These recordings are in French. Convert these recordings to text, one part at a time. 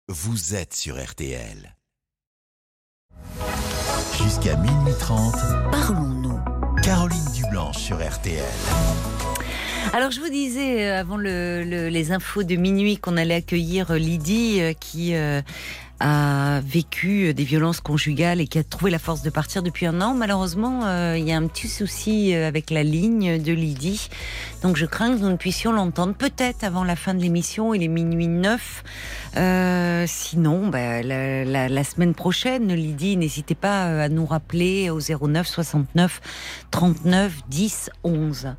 Vous êtes sur RTL. Jusqu'à minuit 30, Parlons-nous. Caroline Dublanche sur RTL. Alors je vous disais avant les infos de minuit qu'on allait accueillir Lydie qui a vécu des violences conjugales et qui a trouvé la force de partir depuis 1 an. Malheureusement, il y a un petit souci avec la ligne de Lydie. Donc je crains que nous ne puissions l'entendre peut-être avant la fin de l'émission. Il est minuit 9. Sinon, la semaine prochaine, Lydie, n'hésitez pas à nous rappeler au 09 69 39 10 11.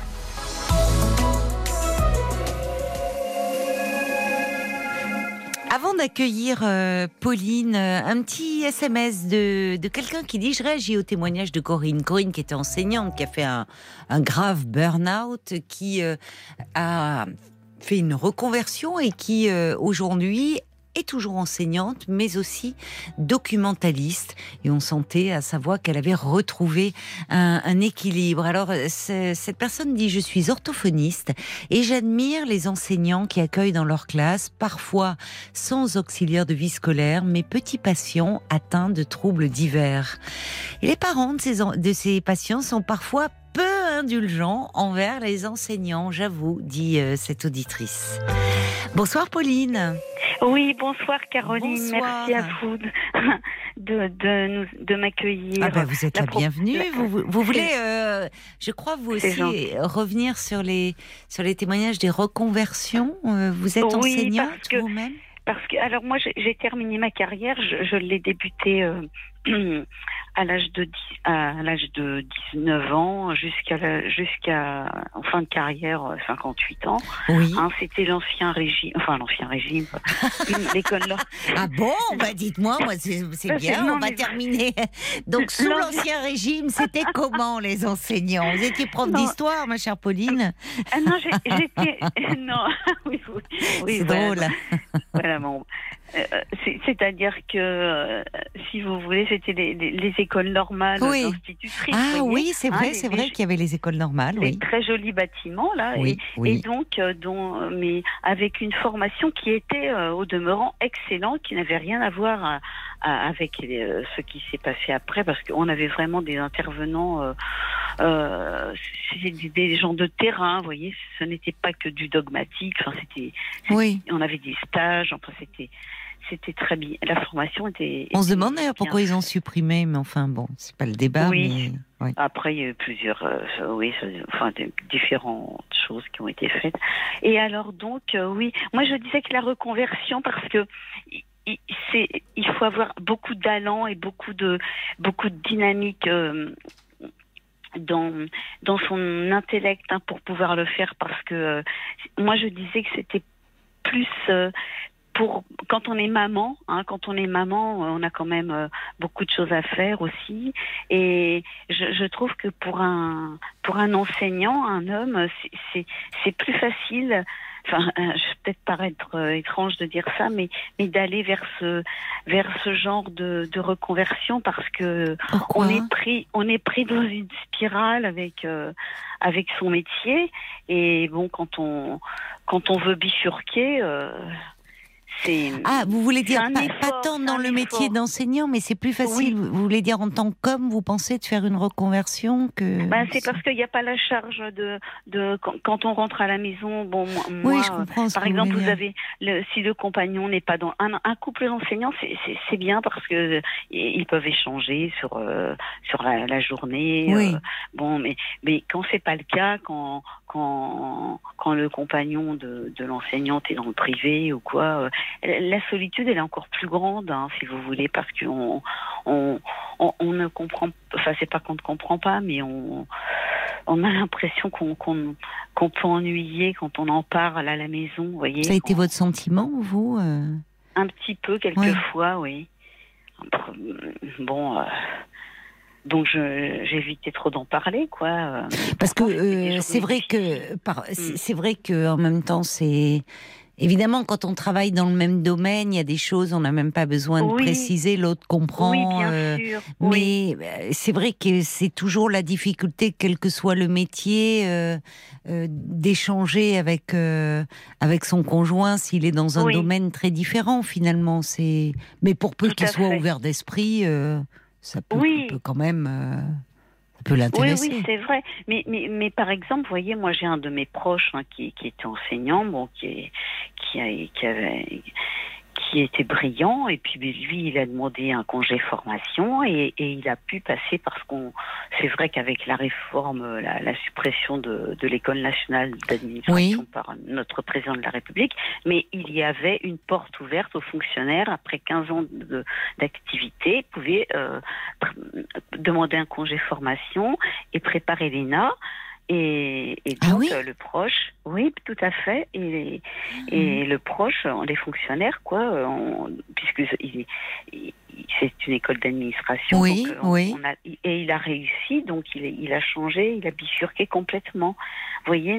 Avant d'accueillir Pauline, un petit SMS de quelqu'un qui dit: je réagis au témoignage de Corinne. Corinne qui était enseignante, qui a fait un grave burn-out, qui a fait une reconversion et qui aujourd'hui est toujours enseignante, mais aussi documentaliste. Et on sentait à sa voix qu'elle avait retrouvé un équilibre. Alors, cette personne dit: je suis orthophoniste et j'admire les enseignants qui accueillent dans leur classe, parfois sans auxiliaire de vie scolaire, mes petits patients atteints de troubles divers. Et les parents de ces patients sont parfois peu indulgents envers les enseignants, j'avoue, dit cette auditrice. Bonsoir Pauline. Oui, bonsoir Caroline, bonsoir. Merci à vous de m'accueillir. Ah vous êtes la bienvenue. Vous voulez, je crois, vous aussi revenir sur les témoignages des reconversions. Vous êtes enseignante vous-même? Parce que, alors moi, j'ai terminé ma carrière, je l'ai débutée à l'âge de 19 ans jusqu'à en fin de carrière 58 ans. Oui. C'était l'ancien régime, l'école là. Ah bon, dites-moi, moi c'est bien, on va terminer. Donc sous l'ancien régime, c'était comment les enseignants? Vous étiez prof d'histoire, ma chère Pauline? Non, j'étais non, oui, c'est drôle. Voilà, bon. C'est-à-dire que, si vous voulez, c'était les écoles normales institutrices. Ah oui, c'est vrai qu'il y avait les écoles normales. Des très jolis bâtiments, là. Oui. Et donc, mais avec une formation qui était, au demeurant, excellente, qui n'avait rien à voir avec ce qui s'est passé après, parce qu'on avait vraiment des intervenants, des gens de terrain, vous voyez, ce n'était pas que du dogmatique, on avait des stages, c'était très bien. La formation était... On se demande d'ailleurs pourquoi ils ont supprimé, mais enfin bon, c'est pas le débat. Oui. Mais... Après, il y a eu plusieurs, différentes choses qui ont été faites. Et alors donc, moi je disais que la reconversion, parce que il faut avoir beaucoup d'allant et beaucoup de dynamique dans son intellect pour pouvoir le faire, parce que moi je disais que c'était plus quand on est maman, on a quand même beaucoup de choses à faire aussi. Et je trouve que pour un enseignant, un homme, c'est plus facile. Enfin, je vais peut-être paraître étrange de dire ça, mais d'aller vers ce genre de reconversion, parce que on est pris dans une spirale avec son métier. Et bon, quand on veut bifurquer. Vous voulez dire pas tant dans le métier d'enseignant, mais c'est plus facile. Oui. Vous voulez dire en tant qu'homme, vous pensez de faire une reconversion que... c'est parce qu'il n'y a pas la charge de quand on rentre à la maison. Bon, moi, oui, je comprends. Par exemple, vous avez si le compagnon n'est pas dans un couple d'enseignants, c'est bien, parce que ils peuvent échanger sur la journée. Oui. Mais quand c'est pas le cas, quand le compagnon de l'enseignante est dans le privé ou quoi, la solitude elle est encore plus grande, si vous voulez, parce qu'on ne comprend, enfin c'est pas qu'on ne comprend pas, mais on a l'impression qu'on peut ennuyer quand on en parle à la maison, vous voyez. Ça a été votre sentiment, vous Un petit peu, quelquefois, oui. Bon... Donc j'évitais trop d'en parler, quoi. Parce que c'est vrai que en même temps Évidemment, quand on travaille dans le même domaine, il y a des choses, on n'a même pas besoin de préciser, l'autre comprend. Oui, bien sûr. Mais c'est vrai que c'est toujours la difficulté, quel que soit le métier, d'échanger avec son conjoint s'il est dans un domaine très différent, finalement. Mais pour peu qu'il soit ouvert d'esprit, ça peut quand même... peut l'intéresser. Oui, c'est vrai. Mais par exemple, vous voyez, moi j'ai un de mes proches qui était enseignant, qui était brillant, et puis lui, il a demandé un congé formation et il a pu passer parce c'est vrai qu'avec la réforme, la suppression de l'École nationale d'administration par notre président de la République, mais il y avait une porte ouverte aux fonctionnaires après 15 ans d'activité, pouvaient demander un congé formation et préparer l'ENA. Et donc le proche, oui, tout à fait, et le proche, les fonctionnaires, puisque c'est une école d'administration, et il a réussi, donc il a changé, il a bifurqué complètement, vous voyez,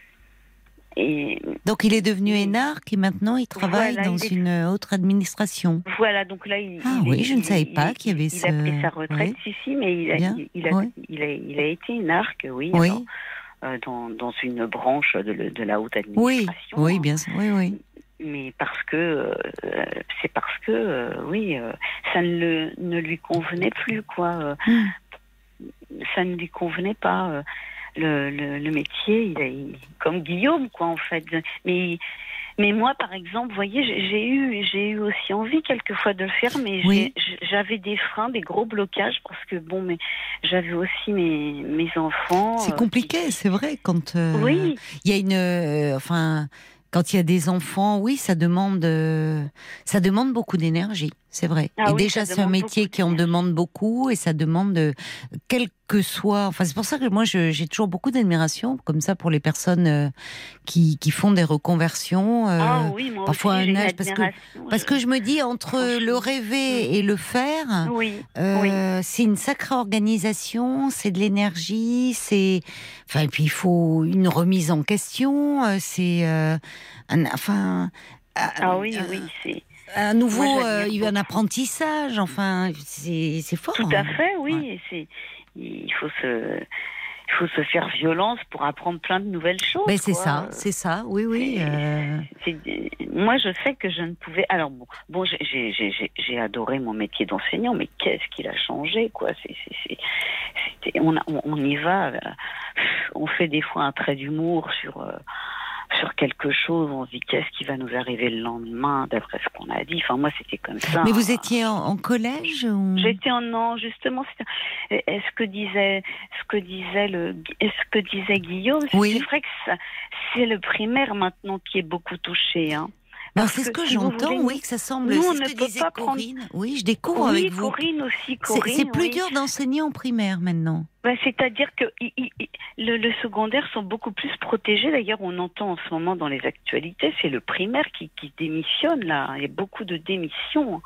donc il est devenu énarque et maintenant il travaille dans une autre administration. Voilà, donc là je ne savais pas qu'il y avait il a pris sa retraite, mais il a été énarque, dans une branche de la haute administration. Oui, bien sûr, oui. Mais c'est parce que ça ne lui convenait plus, quoi. Ça ne lui convenait pas. Le métier, il comme Guillaume, quoi, en fait. Mais moi, par exemple, vous voyez, j'ai eu aussi envie quelquefois de le faire, mais j'avais des freins, des gros blocages, parce que mais j'avais aussi mes enfants. C'est compliqué, c'est vrai, quand il y a quand il y a des enfants, ça demande beaucoup d'énergie, c'est vrai. Et déjà, c'est un métier qui en demande beaucoup, et ça demande, quel que soit... c'est pour ça que moi, j'ai toujours beaucoup d'admiration, comme ça, pour les personnes qui font des reconversions. Moi parfois aussi, un âge, parce que je me dis, entre le rêver et le faire, c'est une sacrée organisation, c'est de l'énergie, et puis il faut une remise en question, c'est... c'est... Un nouveau, un apprentissage, c'est fort. Tout à fait, il faut se faire violence pour apprendre plein de nouvelles choses. C'est ça, oui. Moi, je sais que je ne pouvais... Alors, j'ai adoré mon métier d'enseignant, mais qu'est-ce qu'il a changé, quoi. On y va, on fait des fois un trait d'humour sur quelque chose, on se dit qu'est-ce qui va nous arriver le lendemain d'après ce qu'on a dit. Moi, c'était comme ça. Mais vous étiez en collège ou... J'étais justement. Ce que disait Guillaume, c'est vrai que c'est le primaire maintenant qui est beaucoup touché. C'est ce que j'entends, que ça semble. Nous, c'est on ce ne que peut disait pas Corinne. Je découvre avec vous. Corinne aussi. C'est plus dur d'enseigner en primaire maintenant. C'est-à-dire que le secondaire sont beaucoup plus protégés. D'ailleurs, on entend en ce moment dans les actualités, c'est le primaire qui démissionne, là. Il y a beaucoup de démissions.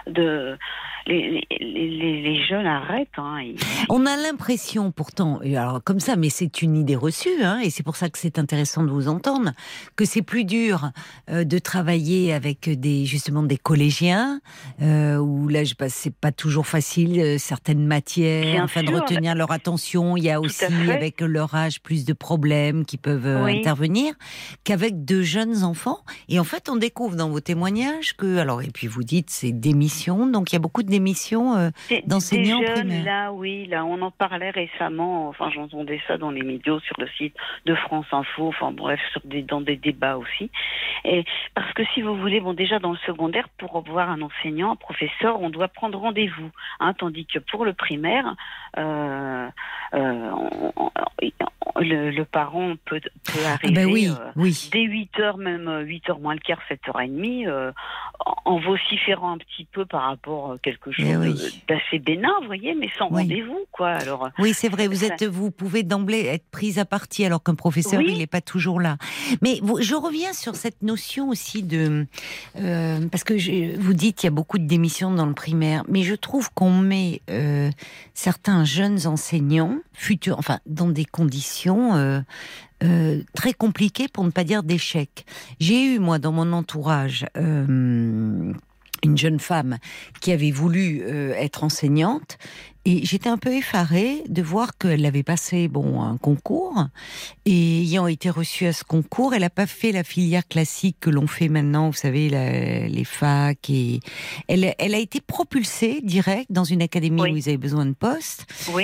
Les jeunes arrêtent. On a l'impression pourtant, et alors comme ça, mais c'est une idée reçue, et c'est pour ça que c'est intéressant de vous entendre, que c'est plus dur de travailler avec justement des collégiens, où là, c'est pas toujours facile, certaines matières, de retenir leur attention. Il y a aussi, avec leur âge, plus de problèmes qui peuvent intervenir, qu'avec de jeunes enfants. Et en fait, on découvre dans vos témoignages et puis vous dites, c'est démission, donc il y a beaucoup de démissions d'enseignants primaires. Là, on en parlait récemment, j'entendais ça dans les médias, sur le site de France Info, dans des débats aussi. Et parce que si vous voulez, déjà dans le secondaire, pour voir un enseignant, un professeur, on doit prendre rendez-vous, tandis que pour le primaire, le parent peut arriver dès 8h, même 8h moins le quart, 7h30, en vociférant un petit peu par rapport à quelque chose d'assez bénin, vous voyez, mais sans rendez-vous, quoi. Alors, c'est vrai, vous pouvez d'emblée être prise à partie, alors qu'un professeur, il n'est pas toujours là. Mais je reviens sur cette notion aussi parce que vous dites qu'il y a beaucoup de démissions dans le primaire, mais je trouve qu'on met certains jeunes enseignants futures, enfin dans des conditions très compliquées, pour ne pas dire d'échec. J'ai eu, moi, dans mon entourage, une jeune femme qui avait voulu être enseignante, et j'étais un peu effarée de voir qu'elle avait passé un concours, et ayant été reçue à ce concours, elle n'a pas fait la filière classique que l'on fait maintenant, vous savez, les facs, et elle a été propulsée direct dans une académie où ils avaient besoin de postes,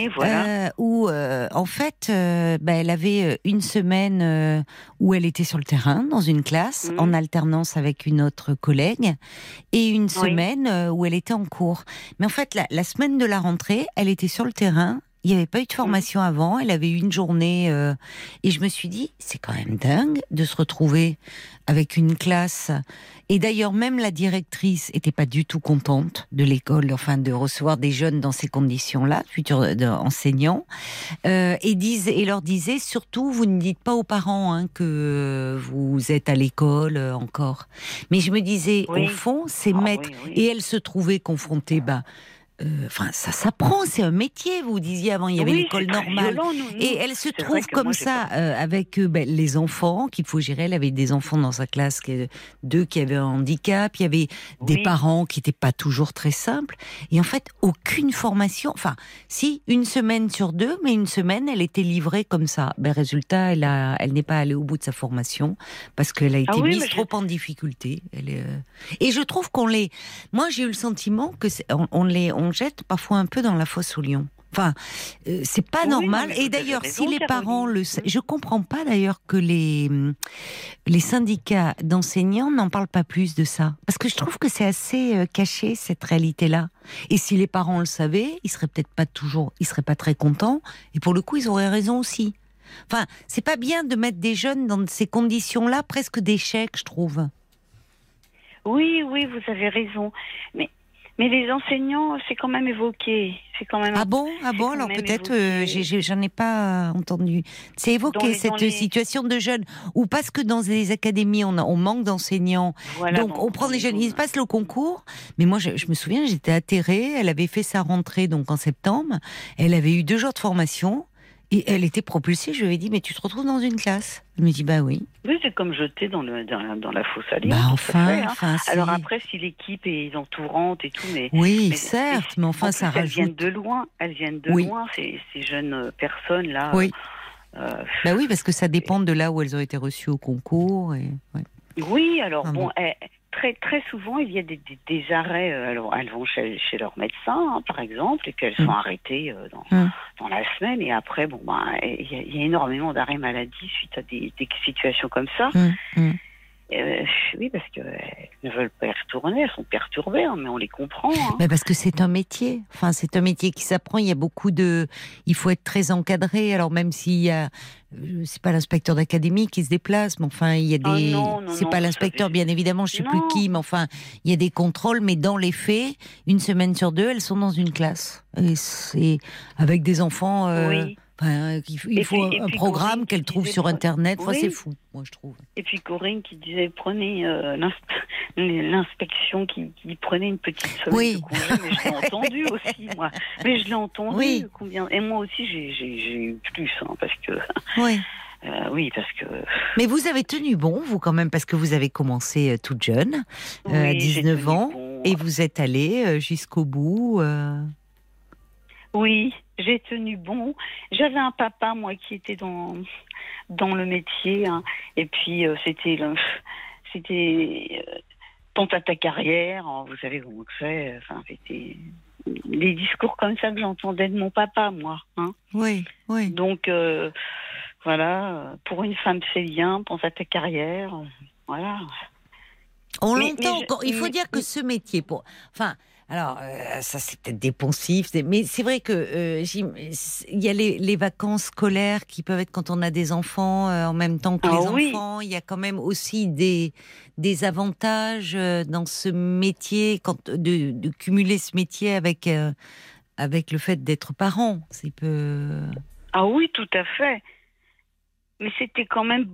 où en fait elle avait une semaine où elle était sur le terrain dans une classe en alternance avec une autre collègue, et une semaine où elle était en cours. Mais en fait, la semaine de la rentrée, elle était sur le terrain. Il n'y avait pas eu de formation avant. Elle avait eu une journée. Et je me suis dit, c'est quand même dingue de se retrouver avec une classe. Et d'ailleurs, même la directrice n'était pas du tout contente de l'école, enfin, de recevoir des jeunes dans ces conditions-là, futurs enseignants. Et leur disait, surtout, vous ne dites pas aux parents que vous êtes à l'école encore. Mais je me disais, au fond, c'est mettre... Et elle se trouvait confrontée, enfin, ça s'apprend, c'est un métier. Vous disiez avant, il y avait l'école normale. Violent, et elle se trouve comme ça, avec les enfants qu'il faut gérer. Elle avait des enfants dans sa classe, 2 qui avaient un handicap. Il y avait des parents qui n'étaient pas toujours très simples. Et en fait, aucune formation. Enfin, si, une semaine sur 2, mais une semaine, elle était livrée comme ça. Résultat, elle n'est pas allée au bout de sa formation parce qu'elle a été mise trop en difficulté. Et je trouve moi, j'ai eu le sentiment que on jette parfois un peu dans la fosse aux lions. Enfin, c'est pas normal. Et d'ailleurs, si les parents je comprends pas d'ailleurs que les syndicats d'enseignants n'en parlent pas plus de ça, parce que je trouve que c'est assez caché, cette réalité-là. Et si les parents le savaient, ils seraient pas très contents. Et pour le coup, ils auraient raison aussi. Enfin, c'est pas bien de mettre des jeunes dans ces conditions-là, presque d'échec, je trouve. Oui, vous avez raison. Mais les enseignants, c'est quand même évoqué. Ah bon, alors peut-être, j'en ai pas entendu. C'est évoqué, cette situation de jeunes, ou parce que dans les académies, on manque d'enseignants. Donc on prend des jeunes, ils passent le concours. Mais moi, je me souviens, j'étais atterrée, elle avait fait sa rentrée donc en septembre, elle avait eu 2 jours de formation, et elle était propulsée. Je lui ai dit, mais tu te retrouves dans une classe? Elle me dit, oui. Oui, c'est comme jeter dans la fosse à lions. Alors après, si l'équipe est entourante et tout, mais certes, mais enfin, ça rajoute. Elles viennent de loin, ces jeunes personnes-là. Oui. Oui, parce que ça dépend de là où elles ont été reçues au concours. Oui, alors très, très souvent, il y a des arrêts. Alors, elles vont chez leur médecin, par exemple, et puis elles sont arrêtées dans la semaine. Et après, il y a énormément d'arrêts maladie suite à des situations comme ça. Oui, parce qu'elles ne veulent pas y retourner, elles sont perturbées, mais on les comprend. Mais parce que c'est un métier. Enfin, c'est un métier qui s'apprend. Il y a il faut être très encadré. Alors même s'il y a, c'est pas l'inspecteur d'académie qui se déplace, mais enfin il y a des. C'est pas l'inspecteur, bien évidemment. Je sais plus qui, mais enfin il y a des contrôles. Mais dans les faits, une semaine sur 2, elles sont dans une classe. Et c'est avec des enfants. Il faut un programme qu'elle trouve sur Internet. Enfin, c'est fou, moi, je trouve. Et puis Corinne qui disait, prenez l'inspection qui prenait une petite semaine de congé. Mais je l'ai entendu aussi, moi. Mais je l'ai entendu. Combien. Et moi aussi, j'ai eu plus, parce que... parce que... Mais vous avez tenu bon, vous, quand même, parce que vous avez commencé toute jeune, à 19 ans, et vous êtes allée jusqu'au bout... Oui, j'ai tenu bon. J'avais un papa, moi, qui était dans le métier. Et puis, c'était tente à ta carrière. Vous savez comment c'est. Enfin, c'était des discours comme ça que j'entendais de mon papa, moi. Oui. Donc, pour une femme, c'est bien. Pense à ta carrière. Voilà. On l'entend encore. Il faut dire que ce métier, alors, ça c'est peut-être dépensif, mais c'est vrai que il y a les vacances scolaires qui peuvent être quand on a des enfants en même temps que les enfants. Il y a quand même aussi des avantages dans ce métier, de cumuler ce métier avec le fait d'être parent. Ah oui, tout à fait. Mais c'était quand même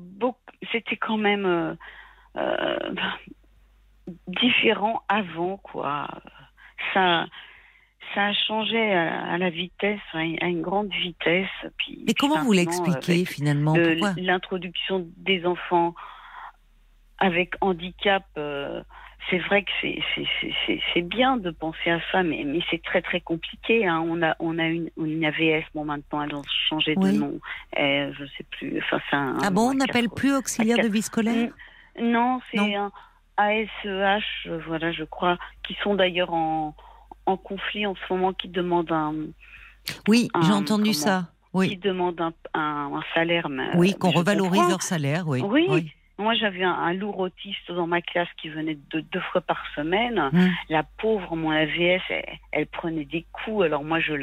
différent avant, quoi. Ça ça a changé à la vitesse, à une grande vitesse. Et comment vous l'expliquez finalement? Pourquoi l'introduction des enfants avec handicap, c'est vrai que c'est bien de penser à ça, mais c'est très très compliqué. Hein. On a une AVS, bon maintenant elles ont changé de nom, je sais plus. Enfin, on n'appelle plus auxiliaire de vie scolaire? Non, c'est un ASEH, voilà, je crois, qui sont d'ailleurs en conflit en ce moment, qui demandent Oui, j'ai entendu ça. Oui. Qui demandent un salaire. Oui, qu'on revalorise leur salaire, oui. Oui. Moi, j'avais un lourd autiste dans ma classe qui venait 2 fois par semaine. La pauvre, mon AVS, elle prenait des coups. Alors moi, je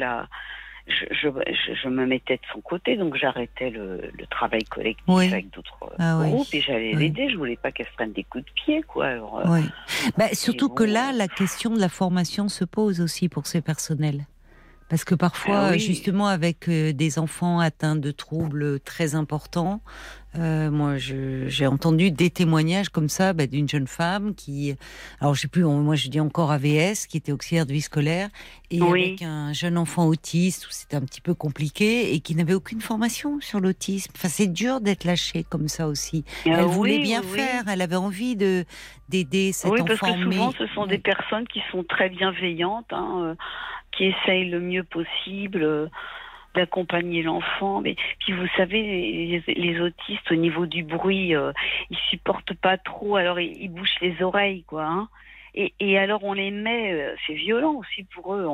me mettais de son côté, donc j'arrêtais le travail collectif avec d'autres groupes et j'allais l'aider. Je voulais pas qu'elle se prenne des coups de pied, quoi. Alors, surtout que là, la question de la formation se pose aussi pour ces personnels. Parce que parfois, justement, avec des enfants atteints de troubles très importants, moi, j'ai entendu des témoignages comme ça d'une jeune femme qui, alors je sais plus, moi je dis encore AVS, qui était auxiliaire de vie scolaire, et avec un jeune enfant autiste où c'était un petit peu compliqué et qui n'avait aucune formation sur l'autisme. Enfin, c'est dur d'être lâchée comme ça aussi. Elle voulait bien faire, elle avait envie d'aider cet enfant. Oui, parce que souvent, ce sont des personnes qui sont très bienveillantes, qui essayent le mieux possible d'accompagner l'enfant. Mais puis vous savez, les autistes, au niveau du bruit, ils supportent pas trop, alors ils bouchent les oreilles, quoi. Hein. Et alors on les met, c'est violent aussi pour eux,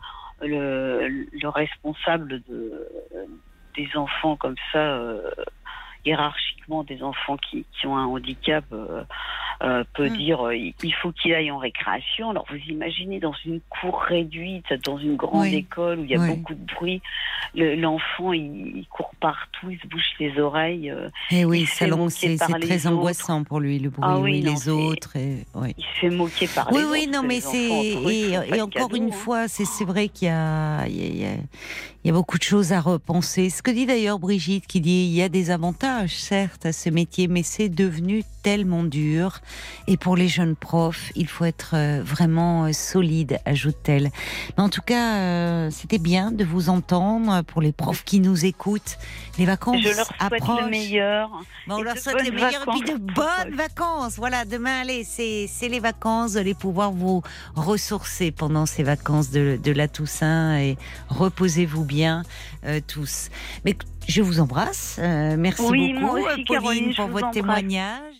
le responsable des enfants comme ça, hiérarchiquement, des enfants qui ont un handicap peut dire il faut qu'il aille en récréation. Alors vous imaginez, dans une cour réduite, dans une grande école où il y a beaucoup de bruit, l'enfant il court partout, il se bouche les oreilles. Et oui, c'est très angoissant pour lui, le bruit, les autres. Il se fait moquer par les autres. Oui, non, mais et encore une fois, c'est vrai qu'il y a beaucoup de choses à repenser. Ce que dit d'ailleurs Brigitte, qui dit il y a des avantages, certes, à ce métier, mais c'est devenu tellement dur. Et pour les jeunes profs, il faut être vraiment solide, ajoute-t-elle. Mais en tout cas, c'était bien de vous entendre. Pour les profs qui nous écoutent, les vacances approchent. Je leur souhaite le meilleur. On leur souhaite le meilleur et puis de bonnes vacances. Voilà, demain, allez, c'est les vacances. Vous allez pouvoir vous ressourcer pendant ces vacances de la Toussaint et reposez-vous bien tous. Mais je vous embrasse. Merci beaucoup, moi aussi, Pauline, Caroline, pour votre témoignage.